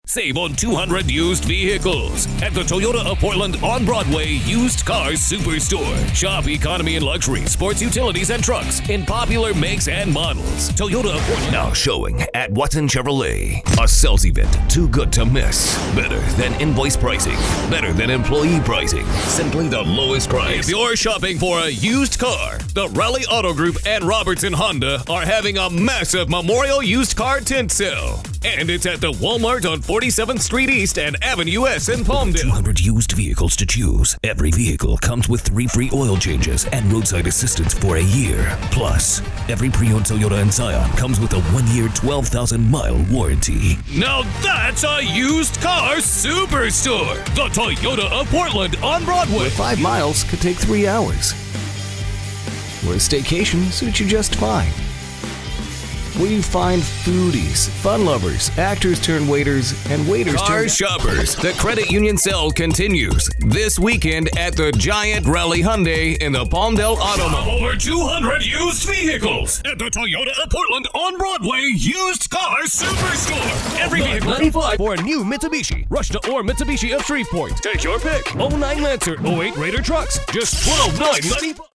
Save on 200 used vehicles at the Toyota of Portland on Broadway Used Cars Superstore. Shop economy and luxury, sports utilities and trucks in popular makes and models. Toyota of Portland. Now showing at Watson Chevrolet. A sales event too good to miss. Better than invoice pricing. Better than employee pricing. Simply the lowest price. If you're shopping for a used car, the Raleigh Auto Group and Robertson Honda are having a massive Memorial Used Car Tent Sale. And it's at the Walmart on 47th Street East and Avenue S in Palmdale. 200 used vehicles to choose. Every vehicle comes with 3 free oil changes and roadside assistance for a year. Plus, every pre-owned Toyota and Scion comes with a 1-year, 12,000-mile warranty. Now that's a used car superstore. The Toyota of Portland on Broadway. Where 5 miles could take 3 hours. Where a staycation suits you just fine. Where you find foodies, fun lovers, actors turn waiters, and waiters Car turn shoppers, the credit union sale continues this weekend at the Giant Raleigh Hyundai in the Palmdale Auto Mall. Over 200 used vehicles at the Toyota of Portland on Broadway Used Car Superstore. Every vehicle $95 for a new Mitsubishi. Rush to Orr Mitsubishi of Shreveport. Take your pick. 09 Lancer, 08 Raider trucks, just $12,995.